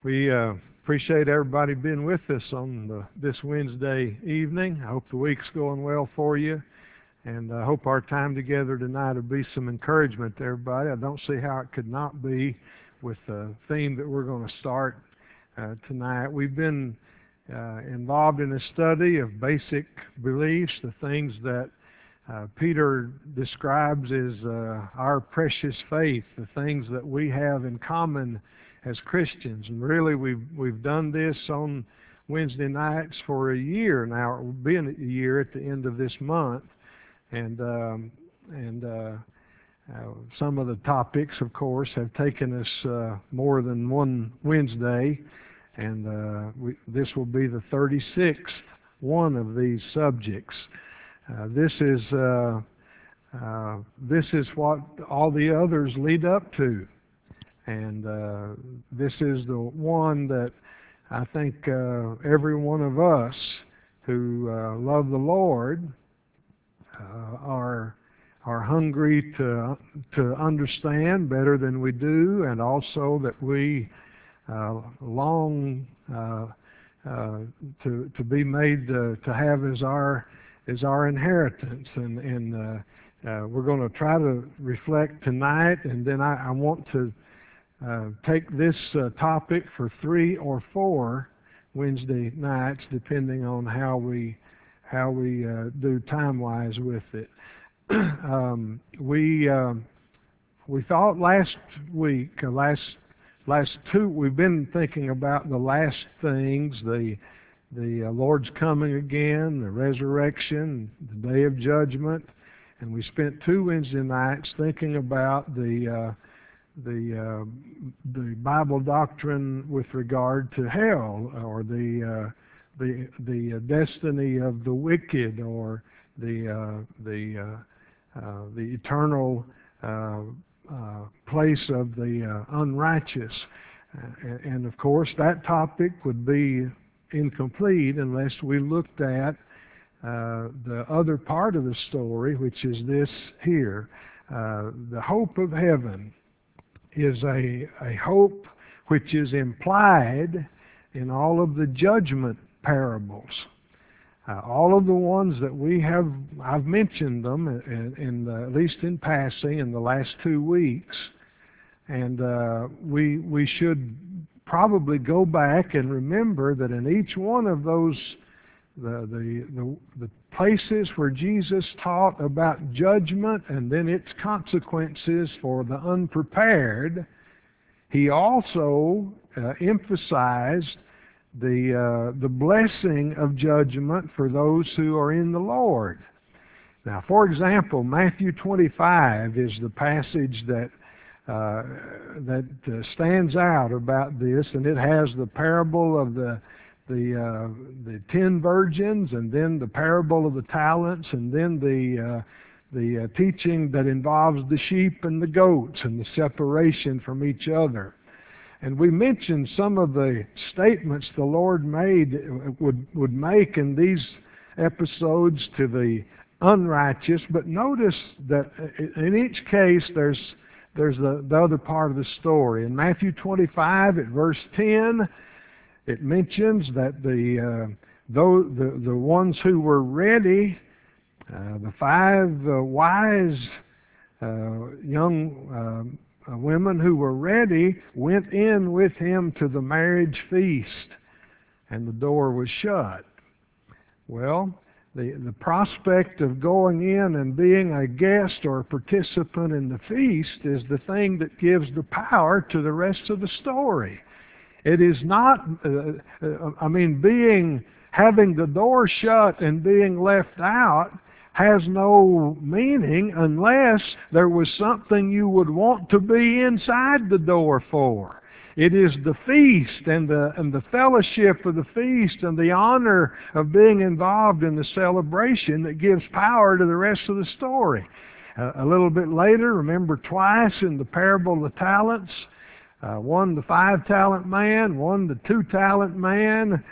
We appreciate everybody being with us on this Wednesday evening. I hope the week's going well for you, and I hope our time together tonight will be some encouragement to everybody. I don't see how it could not be with the theme that we're going to start tonight. We've been involved in a study of basic beliefs, the things that Peter describes as our precious faith, the things that we have in common as Christians. And really, we've done this on Wednesday nights for a year now. It will be a year at the end of this month, and some of the topics, of course, have taken us more than one Wednesday, and this will be the 36th one of these subjects. This is what all the others lead up to. And this is the one that I think every one of us who love the Lord are hungry to understand better than we do, and also that we long to be made to have as our inheritance. And we're going to try to reflect tonight, and then I want to take this topic for 3 or 4 Wednesday nights, depending on how we do time-wise with it. We thought last week, last 2, we've been thinking about the last things, the Lord's coming again, the resurrection, the day of judgment, and we spent 2 Wednesday nights thinking about the Bible doctrine with regard to hell, or the destiny of the wicked, or the eternal place of the unrighteous. And of course, that topic would be incomplete unless we looked at the other part of the story, which is this here. The hope of heaven is a hope which is implied in all of the judgment parables. All of the ones that I've mentioned them, at least in passing, in the last 2 weeks. And we should probably go back and remember that in each one of those, the places where Jesus taught about judgment and then its consequences for the unprepared, he also emphasized the blessing of judgment for those who are in the Lord. Now, for example, Matthew 25 is the passage that stands out about this, and it has the parable of the 10 virgins, and then the parable of the talents, and then the teaching that involves the sheep and the goats and the separation from each other. And we mentioned some of the statements the Lord would make in these episodes to the unrighteous, but notice that in each case there's the other part of the story. In Matthew 25 at verse 10, it mentions that the ones who were ready, the 5 wise young women who were ready, went in with him to the marriage feast, and the door was shut. Well, the prospect of going in and being a guest or a participant in the feast is the thing that gives the power to the rest of the story. It is not, having the door shut and being left out has no meaning unless there was something you would want to be inside the door for. It is the feast and the fellowship of the feast and the honor of being involved in the celebration that gives power to the rest of the story. A little bit later, remember twice in the parable of the talents, one the 5-talent man, one the 2-talent man.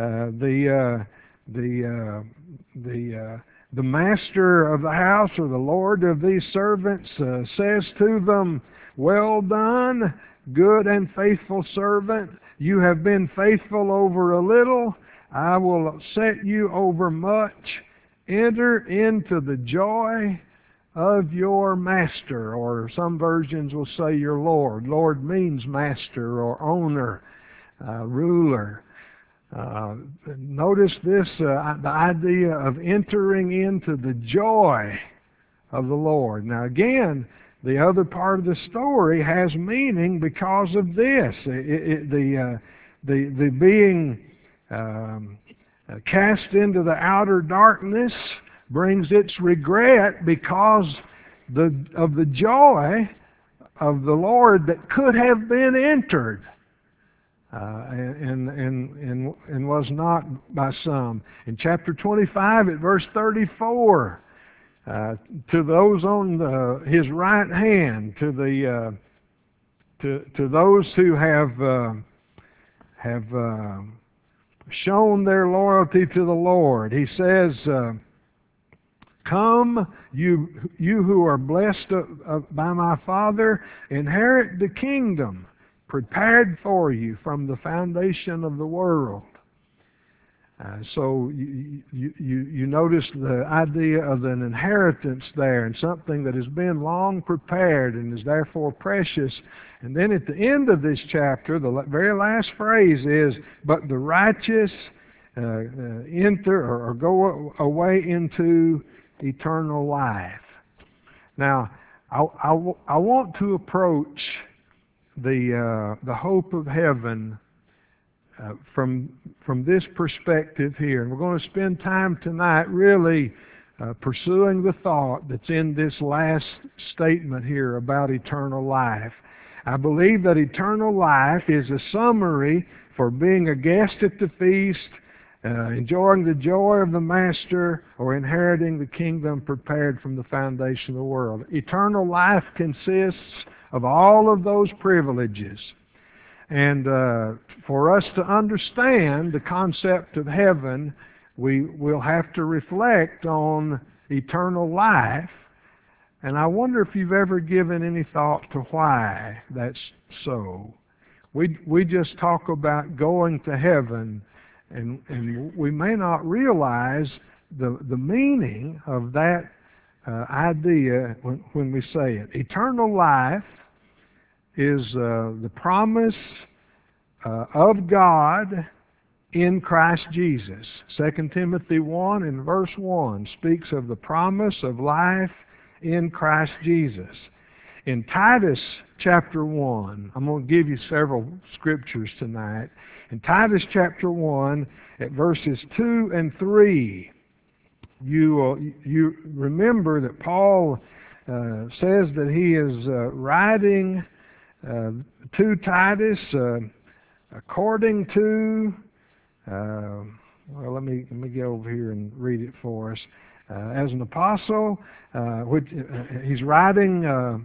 The master of the house, or the Lord of these servants, says to them, "Well done, good and faithful servant. You have been faithful over a little, I will set you over much. Enter into the joy of your master, or some versions will say your Lord. Lord means master or owner, ruler. Notice this, the idea of entering into the joy of the Lord. Now again, the other part of the story has meaning because of this. The being cast into the outer darkness brings its regret because of the joy of the Lord that could have been entered and was not by some. In chapter 25 at verse 34, to those on his right hand, to those who have shown their loyalty to the Lord, he says, "Come, you who are blessed by my Father, inherit the kingdom prepared for you from the foundation of the world." So you notice the idea of an inheritance there, and something that has been long prepared and is therefore precious. And then at the end of this chapter, the very last phrase is, "But the righteous enter or go away into eternal life." Now, I want to approach the hope of heaven from this perspective here. And we're going to spend time tonight really pursuing the thought that's in this last statement here about eternal life. I believe that eternal life is a summary for being a guest at the feast, enjoying the joy of the Master, or inheriting the kingdom prepared from the foundation of the world. Eternal life consists of all of those privileges. And for us to understand the concept of heaven, we will have to reflect on eternal life. And I wonder if you've ever given any thought to why that's so. We just talk about going to heaven, and we may not realize the meaning of that idea when we say it. Eternal life is the promise of God in Christ Jesus. 2 Timothy 1 and verse 1 speaks of the promise of life in Christ Jesus. In Titus chapter 1, I'm going to give you several scriptures tonight. In Titus chapter 1 at verses 2 and 3, you remember that Paul says that he is writing to Titus according to, well, let me get over here and read it for us. As an apostle, which he's writing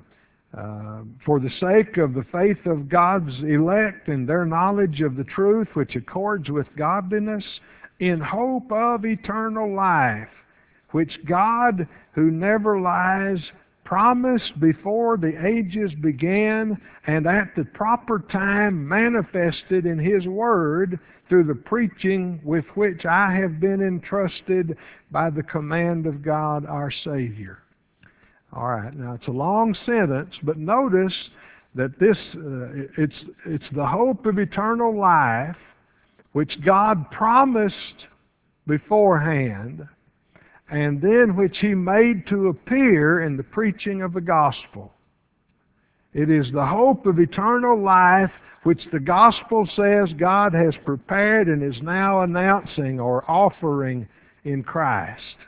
for the sake of the faith of God's elect and their knowledge of the truth, which accords with godliness, in hope of eternal life, which God, who never lies, promised before the ages began, and at the proper time manifested in His Word through the preaching with which I have been entrusted by the command of God our Savior. All right, now it's a long sentence, but notice that this it's the hope of eternal life which God promised beforehand, and then which He made to appear in the preaching of the gospel. It is the hope of eternal life which the gospel says God has prepared and is now announcing or offering in Christ.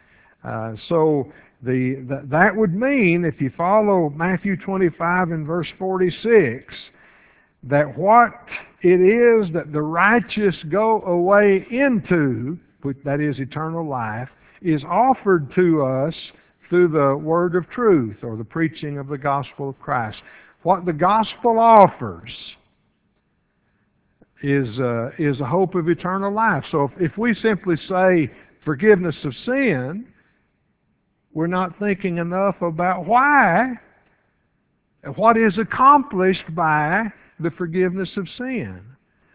So that would mean, if you follow Matthew 25 and verse 46, that what it is that the righteous go away into, that is eternal life, is offered to us through the word of truth or the preaching of the gospel of Christ. What the gospel offers is a hope of eternal life. So if we simply say forgiveness of sin, we're not thinking enough about why, what is accomplished by the forgiveness of sin.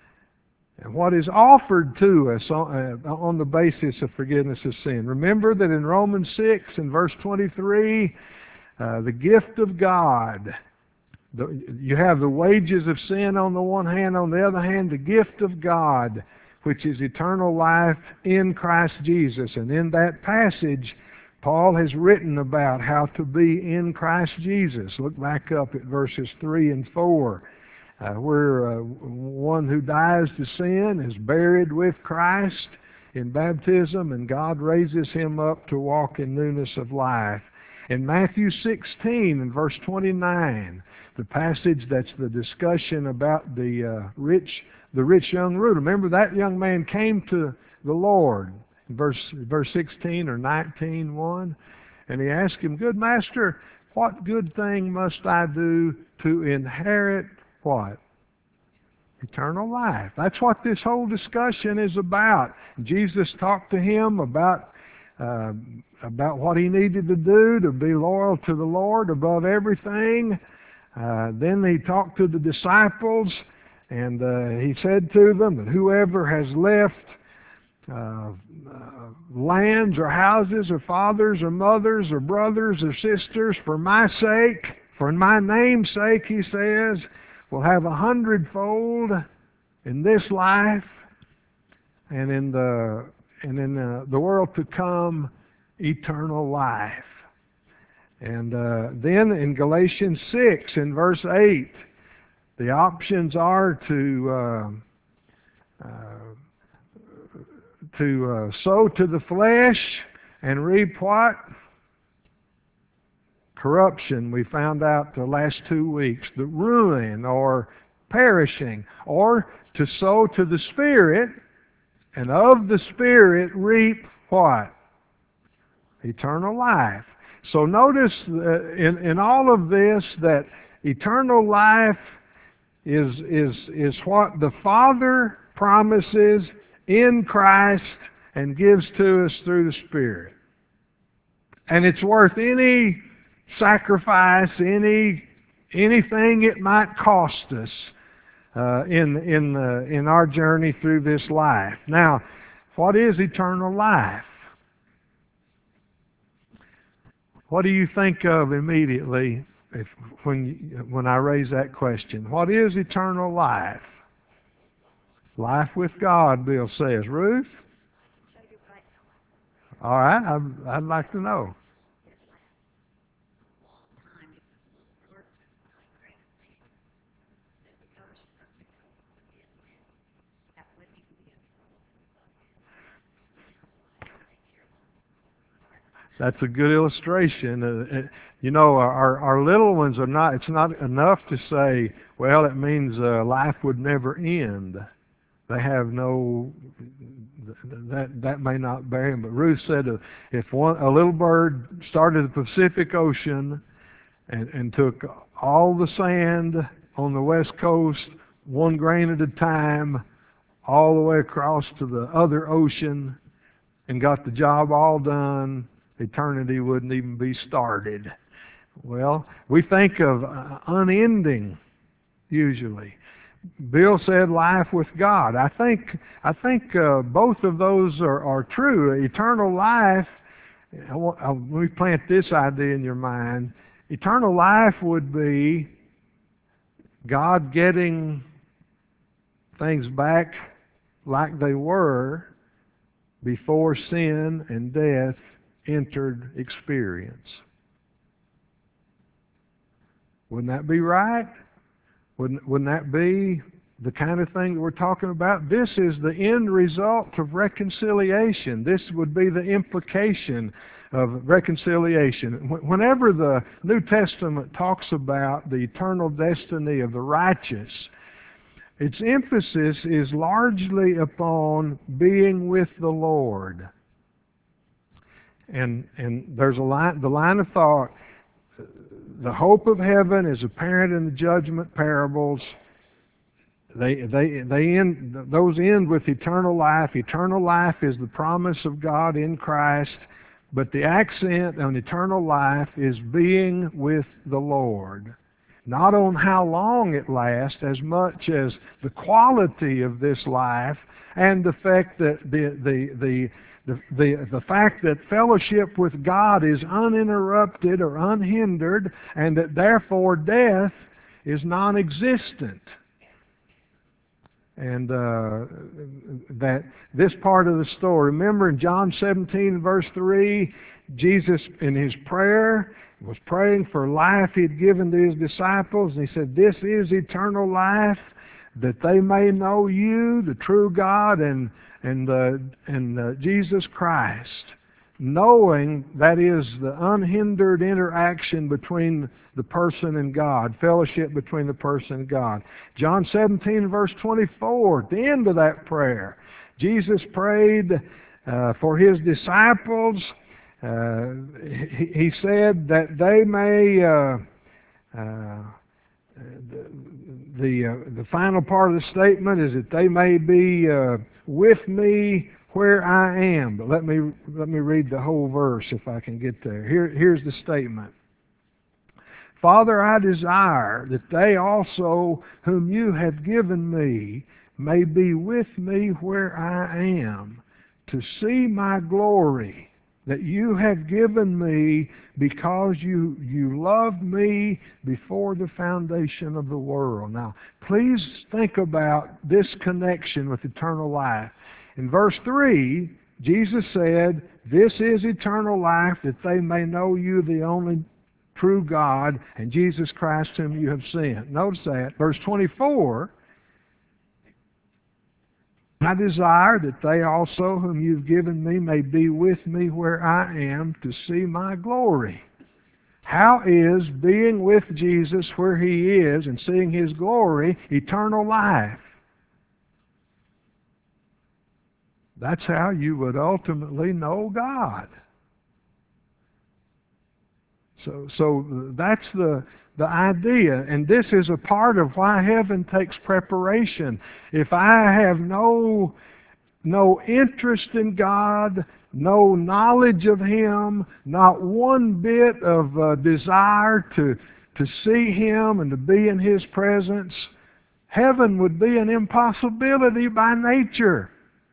and what is offered to us on the basis of forgiveness of sin. Remember that in Romans 6 and verse 23, the gift of God, you have the wages of sin on the one hand, on the other hand, the gift of God, which is eternal life in Christ Jesus. And in that passage, Paul has written about how to be in Christ Jesus. Look back up at verses 3 and 4, where one who dies to sin is buried with Christ in baptism, and God raises him up to walk in newness of life. In Matthew 16 and verse 29, the passage that's the discussion about the rich young ruler. Remember, that young man came to the Lord, verse 16 or 19:1, and he asked him, "Good master, what good thing must I do to inherit what? Eternal life." That's what this whole discussion is about. Jesus talked to him about what he needed to do to be loyal to the Lord above everything. Then he talked to the disciples, and he said to them that whoever has left lands or houses or fathers or mothers or brothers or sisters for my sake, for my name's sake, he says, will have 100-fold in this life, and in the world to come, eternal life. And then in Galatians 6 in verse 8, the options are to sow to the flesh and reap what? Corruption. We found out the last 2 weeks. The ruin or perishing. Or to sow to the Spirit, and of the Spirit reap what? Eternal life. So notice in all of this that eternal life is what the Father promises in Christ and gives to us through the Spirit. And it's worth any sacrifice, anything it might cost us in our journey through this life. Now, what is eternal life? What do you think of immediately when I raise that question? What is eternal life? Life with God, Bill says. Ruth? All right, I'd like to know. That's a good illustration. Our little ones are not, it's not enough to say, well, it means life would never end. They have no, that may not bear him. But Ruth said if a little bird started the Pacific Ocean and took all the sand on the west coast, one grain at a time, all the way across to the other ocean, and got the job all done, eternity wouldn't even be started. Well, we think of unending, usually. Bill said life with God. I think both of those are true. Eternal life, let me plant this idea in your mind. Eternal life would be God getting things back like they were before sin and death entered experience. Wouldn't that be right? Wouldn't that be the kind of thing that we're talking about? This is the end result of reconciliation. This would be the implication of reconciliation. Whenever the New Testament talks about the eternal destiny of the righteous, its emphasis is largely upon being with the Lord. And there's the line of thought, the hope of heaven is apparent in the judgment parables. Those end with eternal life. Eternal life is the promise of God in Christ, but the accent on eternal life is being with the Lord. not on how long it lasts as much as the quality of this life and the fact that the fact that fellowship with God is uninterrupted or unhindered, and that therefore death is non-existent. And that this part of the story, remember in John 17 verse 3, Jesus in His prayer was praying for life He had given to His disciples, and He said, "This is eternal life, that they may know You, the true God, and Jesus Christ." Knowing, that is the unhindered interaction between the person and God, fellowship between the person and God. John 17 verse 24, at the end of that prayer, Jesus prayed for His disciples. He said that they may, the final part of the statement is that they may be with me where I am. But let me read the whole verse if I can get there. Here's the statement. "Father, I desire that they also whom You have given Me may be with me where I am, to see My glory that You have given Me, because You loved Me before the foundation of the world." Now, please think about this connection with eternal life. In verse 3, Jesus said, "This is eternal life, that they may know You, the only true God, and Jesus Christ whom You have sent." Notice that. Verse 24, "I desire that they also whom You've given Me may be with Me where I am, to see My glory." How is being with Jesus where He is and seeing His glory eternal life? That's how you would ultimately know God. So that's the idea, and this is a part of why heaven takes preparation. If I have no interest in God, no knowledge of Him, not one bit of desire to see Him and to be in His presence, heaven would be an impossibility by nature.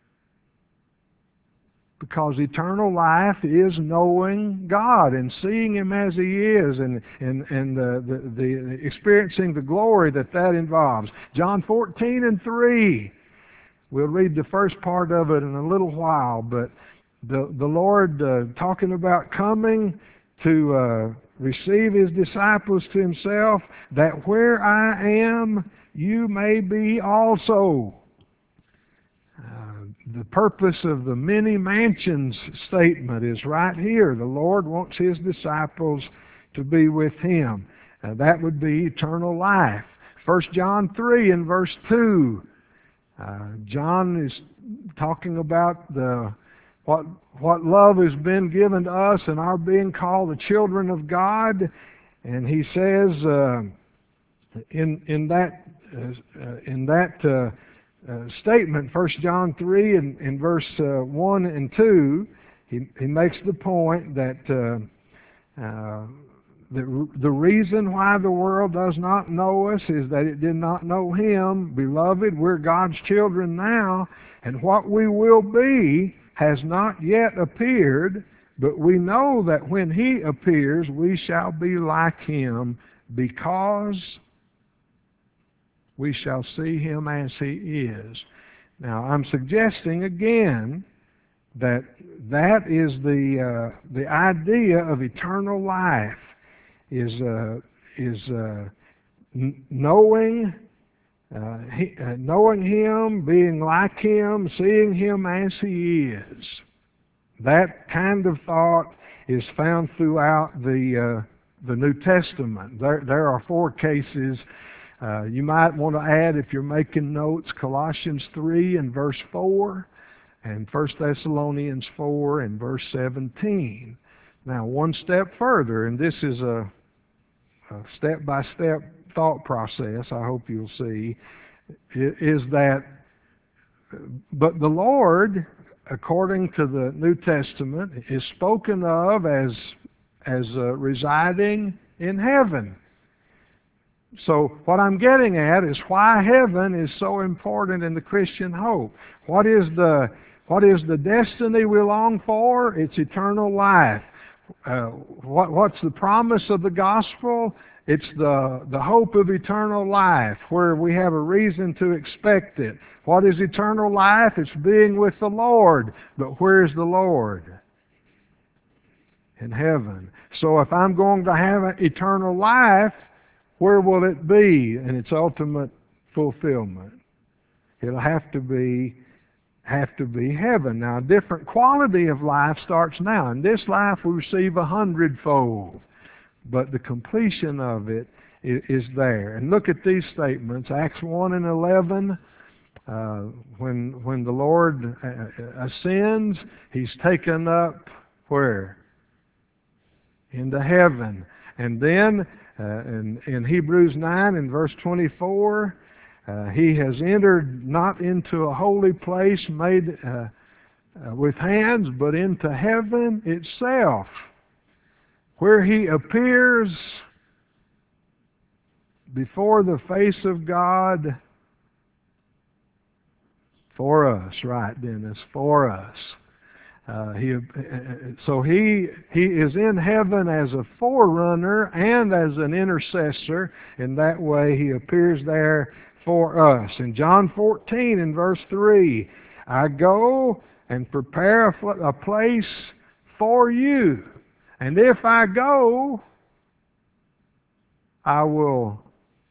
Because eternal life is knowing God and seeing Him as He is, and the experiencing the glory that involves. John 14 and 3. We'll read the first part of it in a little while, but the Lord talking about coming to receive His disciples to Himself, that where I am, you may be also. The purpose of the many mansions statement is right here. The Lord wants His disciples to be with Him. That would be eternal life. 1 John 3 and verse 2. John is talking about what love has been given to us and our being called the children of God. And he says in that statement, 1 John 3 in verse 1 and 2, he makes the point that the reason why the world does not know us is that it did not know Him. Beloved, we're God's children now, and what we will be has not yet appeared, but we know that when He appears, we shall be like Him, because we shall see Him as He is. Now, I'm suggesting again that is the idea of eternal life, is knowing Him, being like Him, seeing Him as He is. That kind of thought is found throughout the New Testament. There are 4 cases. You might want to add, if you're making notes, Colossians 3 and verse 4, and 1 Thessalonians 4 and verse 17. Now, one step further, and this is a step-by-step thought process, I hope you'll see, is that, but the Lord, according to the New Testament, is spoken of as residing in heaven. So what I'm getting at is why heaven is so important in the Christian hope. What is the destiny we long for? It's eternal life. What's the promise of the gospel? It's the hope of eternal life, where we have a reason to expect it. What is eternal life? It's being with the Lord. But where's the Lord? In heaven. So if I'm going to have an eternal life, where will it be in its ultimate fulfillment? It'll have to be heaven. Now, a different quality of life starts now. In this life, we receive 100-fold, but the completion of it is there. And look at these statements. Acts 1 and 11. When the Lord ascends, He's taken up where? Into heaven. And then in Hebrews 9 and verse 24, He has entered not into a holy place made with hands, but into heaven itself, where He appears before the face of God for us. Right, Dennis, for us. So he is in heaven as a forerunner and as an intercessor. In that way, He appears there for us. In John 14 in verse 3, I go and prepare a place for you. And if I go, I will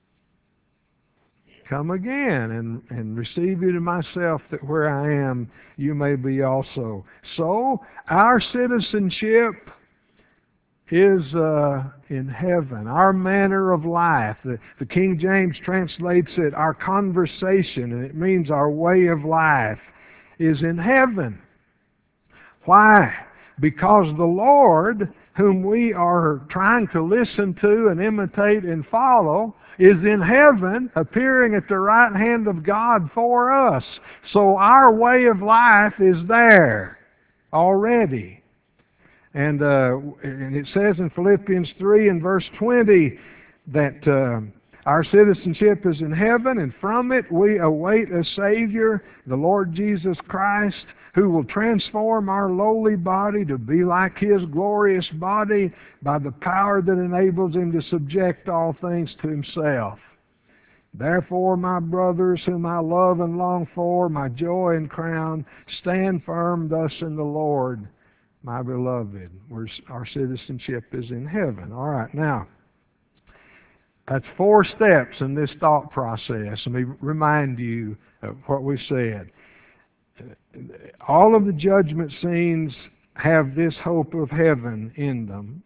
come again and receive you to myself, that where I am, you may be also. So, our citizenship is in heaven. Our manner of life. The King James translates it, our conversation, and it means our way of life, is in heaven. Why? Because the Lord, whom we are trying to listen to and imitate and follow, is in heaven, appearing at the right hand of God for us. So our way of life is there already. And it says in Philippians 3 and verse 20 that our citizenship is in heaven, and from it we await a Savior, the Lord Jesus Christ, who will transform our lowly body to be like His glorious body by the power that enables Him to subject all things to Himself. Therefore, my brothers, whom I love and long for, my joy and crown, stand firm thus in the Lord, my beloved. Our citizenship is in heaven. All right, now, that's 4 steps in this thought process. Let me remind you of what we said. All of the judgment scenes have this hope of heaven in them,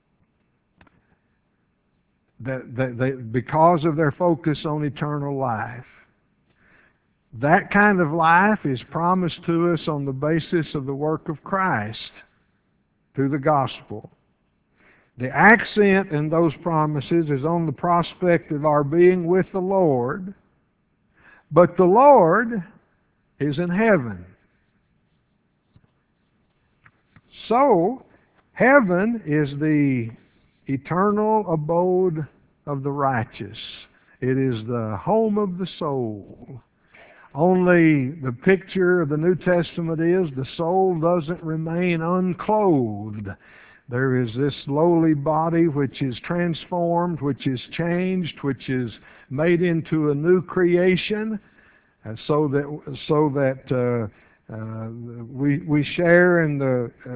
because of their focus on eternal life. That kind of life is promised to us on the basis of the work of Christ through the gospel. The accent in those promises is on the prospect of our being with the Lord, but the Lord is in heaven. So, heaven is the eternal abode of the righteous. It is the home of the soul. Only the picture of the New Testament is the soul doesn't remain unclothed. There is this lowly body which is transformed, which is changed, which is made into a new creation, so that we share in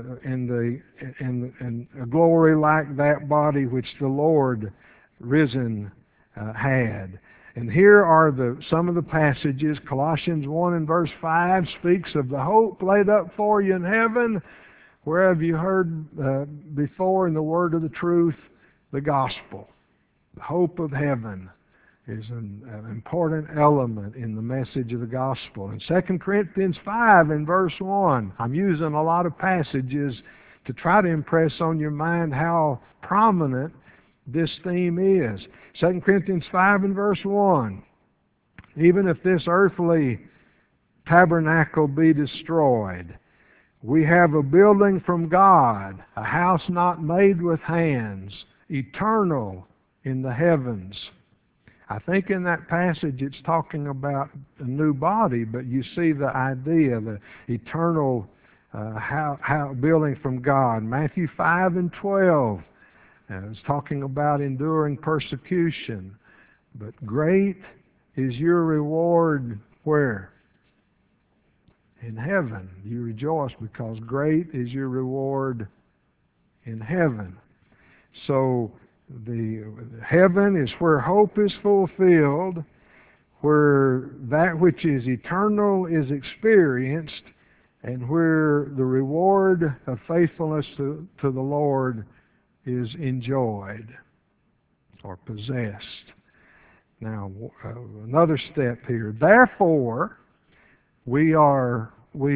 a glory like that body which the Lord risen had. And here are some of the passages. Colossians 1 and verse 5 speaks of the hope laid up for you in heaven. Where have you heard before in the word of the truth? The gospel. The hope of heaven is an important element in the message of the gospel. In 2 Corinthians 5 and verse 1, I'm using a lot of passages to try to impress on your mind how prominent this theme is. 2 Corinthians 5 and verse 1, even if this earthly tabernacle be destroyed, we have a building from God, a house not made with hands, eternal in the heavens. I think in that passage it's talking about a new body, but you see the idea, the eternal how building from God. Matthew 5 and 12 it's talking about enduring persecution. But great is your reward where? In heaven. You rejoice because great is your reward in heaven. So the heaven is where hope is fulfilled, where that which is eternal is experienced, and where the reward of faithfulness to the Lord is enjoyed or possessed. Now, another step here. Therefore, we are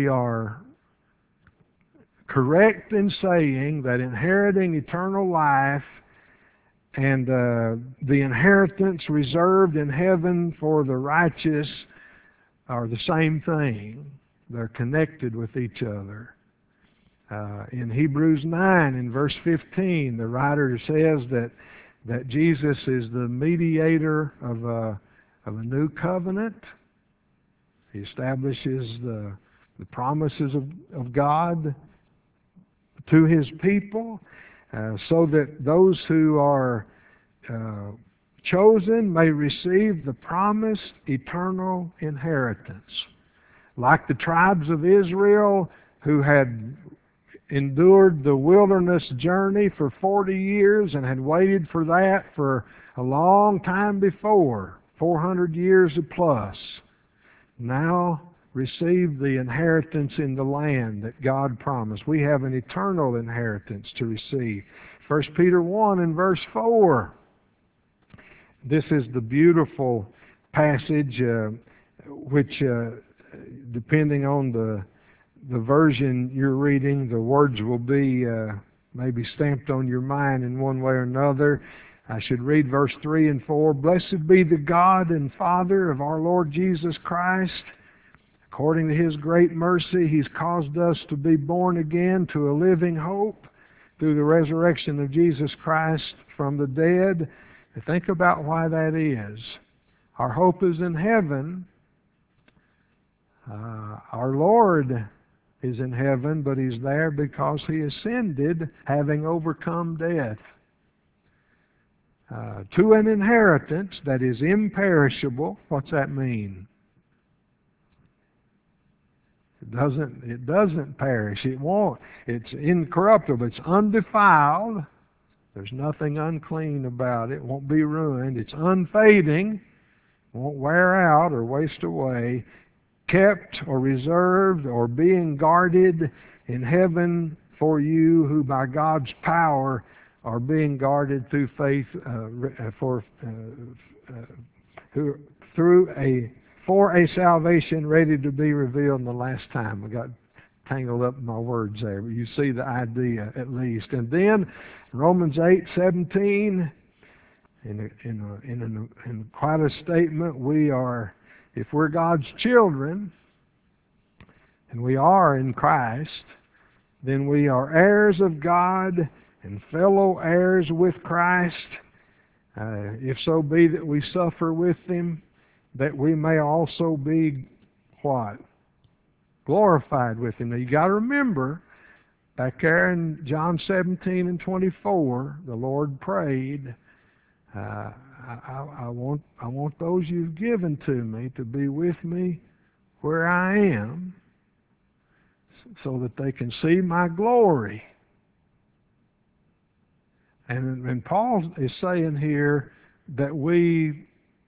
correct in saying that inheriting eternal life and the inheritance reserved in heaven for the righteous are the same thing. They're connected with each other. In Hebrews 9, in verse 15, the writer says that Jesus is the mediator of a new covenant. He establishes the promises of God to His people, so that those who are chosen may receive the promised eternal inheritance. Like the tribes of Israel who had endured the wilderness journey for 40 years and had waited for that for a long time before, 400 years plus, now receive the inheritance in the land that God promised. We have an eternal inheritance to receive. 1 Peter 1 and verse 4. This is the beautiful passage which, depending on the version you're reading, the words will be maybe stamped on your mind in one way or another. I should read verse 3 and 4. Blessed be the God and Father of our Lord Jesus Christ. According to His great mercy, He's caused us to be born again to a living hope through the resurrection of Jesus Christ from the dead. Think about why that is. Our hope is in heaven. Our Lord is in heaven, but He's there because He ascended, having overcome death. To an inheritance that is imperishable. What's that mean? It doesn't perish. It won't. It's incorruptible. It's undefiled. There's nothing unclean about it. It won't be ruined. It's unfading. Won't wear out or waste away. Kept or reserved or being guarded in heaven for you who by God's power are being guarded through faith for a salvation ready to be revealed in the last time. I got tangled up in my words there, but you see the idea at least. And then Romans 8:17, in quite a statement, we are, if we're God's children, and we are in Christ, then we are heirs of God and fellow heirs with Christ, if so be that we suffer with Him, that we may also be what? Glorified with Him. Now you got to remember, back there in John 17 and 24, the Lord prayed, I want those you've given to me to be with me where I am, so that they can see my glory. And Paul is saying here that we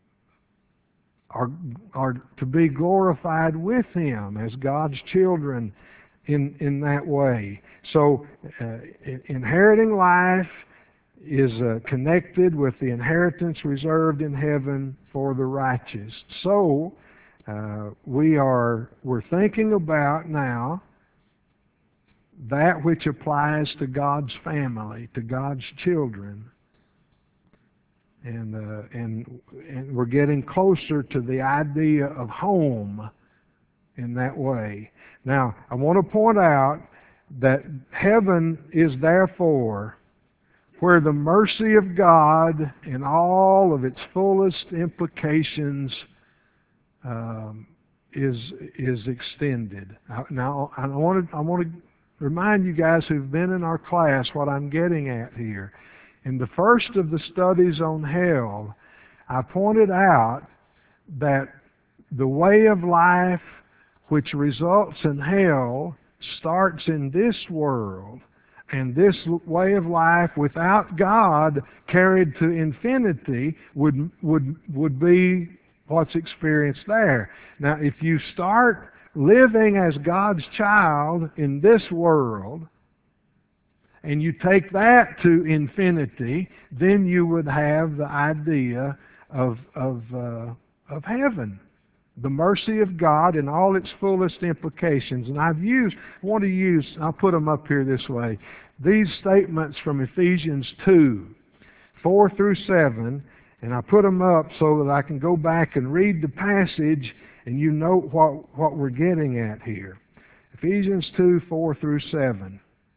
are to be glorified with Him as God's children in that way. So inheriting life is connected with the inheritance reserved in heaven for the righteous. So we're thinking about now that which applies to God's family, to God's children. And we're getting closer to the idea of home in that way. Now, I want to point out that heaven is therefore where the mercy of God in all of its fullest implications is extended. Now, I want to remind you guys who've been in our class what I'm getting at here. In the first of the studies on hell, I pointed out that the way of life which results in hell starts in this world, and this way of life without God carried to infinity would be what's experienced there. Now, if you start living as God's child in this world, and you take that to infinity, then you would have the idea of heaven. The mercy of God in all its fullest implications. And I'll put them up here this way. These statements from Ephesians 2, 4 through 7, and I put them up so that I can go back and read the passage and you know what we're getting at here. Ephesians 2, 4 through 7.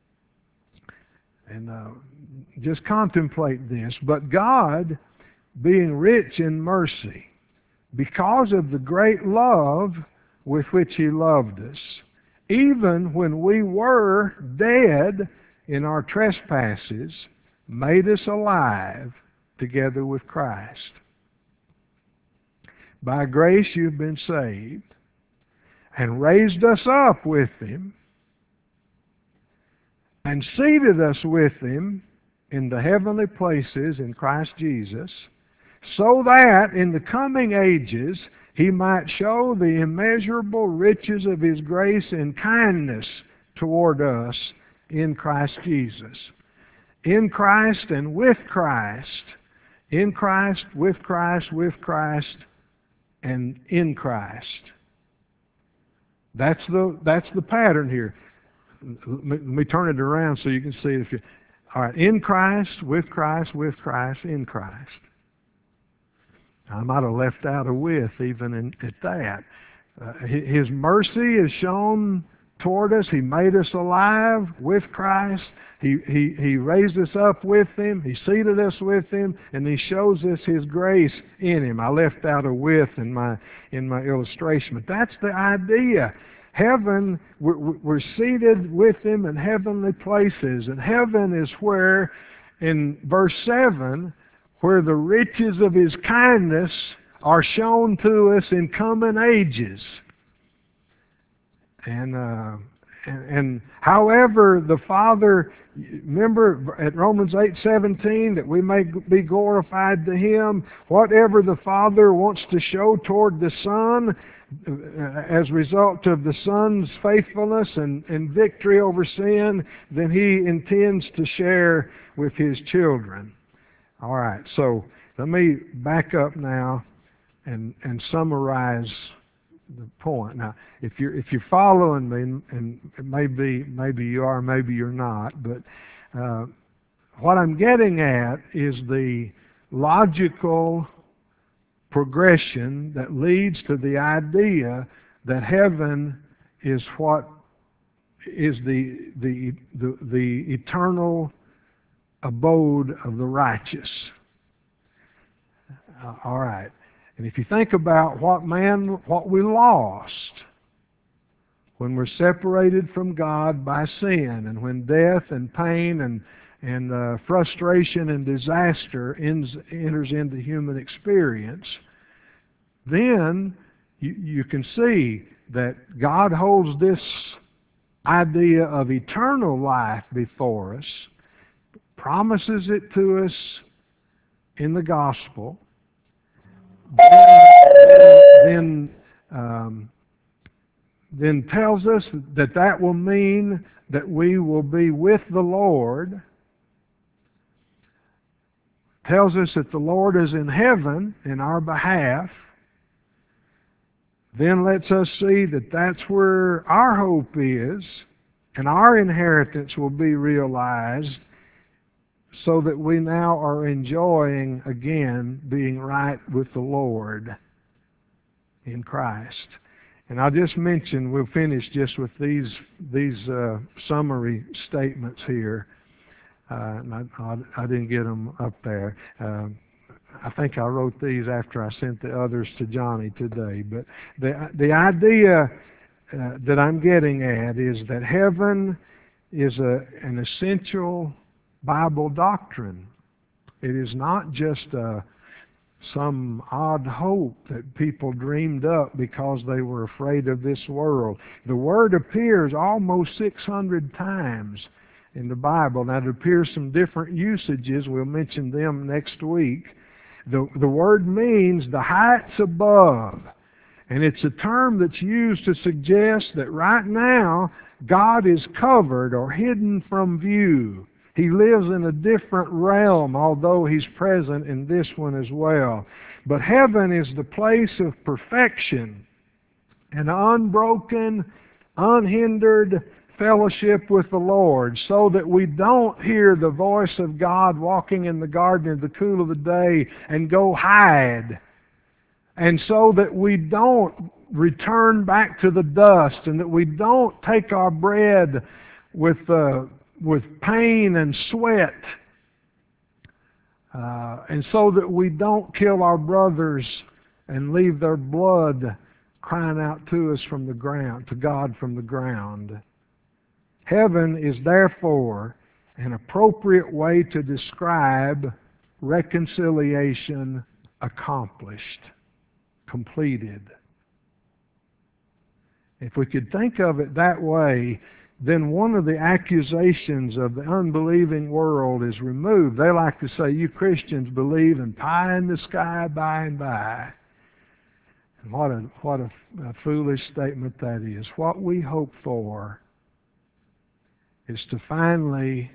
And just contemplate this. But God, being rich in mercy, because of the great love with which He loved us, even when we were dead in our trespasses, made us alive together with Christ. By grace you've been saved, and raised us up with Him, and seated us with Him in the heavenly places in Christ Jesus, so that in the coming ages He might show the immeasurable riches of His grace and kindness toward us in Christ Jesus. In Christ and with Christ. In Christ, with Christ, and in Christ. That's the pattern here. Let me turn it around so you can see it. All right, in Christ, with Christ, in Christ. I might have left out a with even at that. His mercy is shown toward us. He made us alive with Christ. He raised us up with Him. He seated us with Him, and He shows us His grace in Him. I left out a with in my illustration, but that's the idea. Heaven, we're seated with Him in heavenly places, and heaven is where, in verse 7, where the riches of His kindness are shown to us in coming ages. And however the Father, remember at Romans 8:17, that we may be glorified to Him, whatever the Father wants to show toward the Son, as a result of the Son's faithfulness and victory over sin, then He intends to share with His children. All right, so let me back up now and summarize the point. Now, if you're following me, and maybe you are, maybe you're not, but what I'm getting at is the logical progression that leads to the idea that heaven is what is the eternal abode of the righteous. All right. And if you think about what we lost when we're separated from God by sin, and when death and pain and frustration and disaster enters into human experience, then you can see that God holds this idea of eternal life before us, promises it to us in the gospel, then tells us that will mean that we will be with the Lord, tells us that the Lord is in heaven in our behalf, then lets us see that that's where our hope is, and our inheritance will be realized, so that we now are enjoying again being right with the Lord in Christ. And I'll just mention, we'll finish just with these summary statements here. I didn't get them up there. I think I wrote these after I sent the others to Johnny today. But the idea that I'm getting at is that heaven is an essential Bible doctrine. It is not just some odd hope that people dreamed up because they were afraid of this world. The word appears almost 600 times in the Bible. Now, it appears some different usages. We'll mention them next week. The word means the heights above. And it's a term that's used to suggest that right now God is covered or hidden from view. He lives in a different realm, although He's present in this one as well. But heaven is the place of perfection and unbroken, unhindered fellowship with the Lord, so that we don't hear the voice of God walking in the garden in the cool of the day and go hide. And so that we don't return back to the dust, and that we don't take our bread with pain and sweat, and so that we don't kill our brothers and leave their blood crying out to us from the ground, to God from the ground. Heaven is therefore an appropriate way to describe reconciliation accomplished, completed. If we could think of it that way, then one of the accusations of the unbelieving world is removed. They like to say, you Christians believe in pie in the sky by and by. And what a foolish statement that is. What we hope for is to finally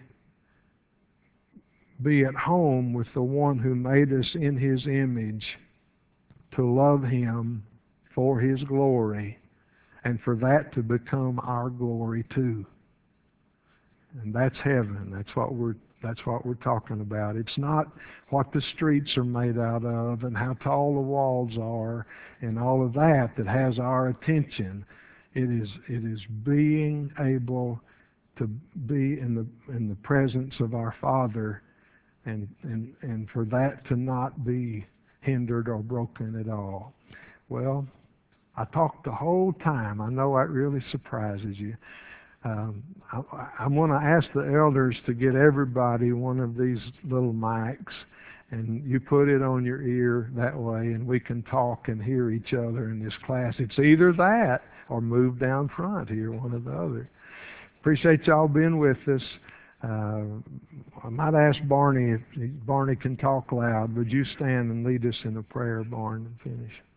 be at home with the one who made us in His image, to love Him for His glory, and for that to become our glory too. And that's heaven. That's what we're talking about. It's not what the streets are made out of and how tall the walls are and all of that that has our attention. It is being able to be in the presence of our Father, and for that to not be hindered or broken at all. Well, I talked the whole time. I know that really surprises you. I'm going to ask the elders to get everybody one of these little mics, and you put it on your ear that way, and we can talk and hear each other in this class. It's either that or move down front here, one or the other. Appreciate y'all being with us. I might ask Barney if Barney can talk loud. Would you stand and lead us in a prayer, Barney, and finish?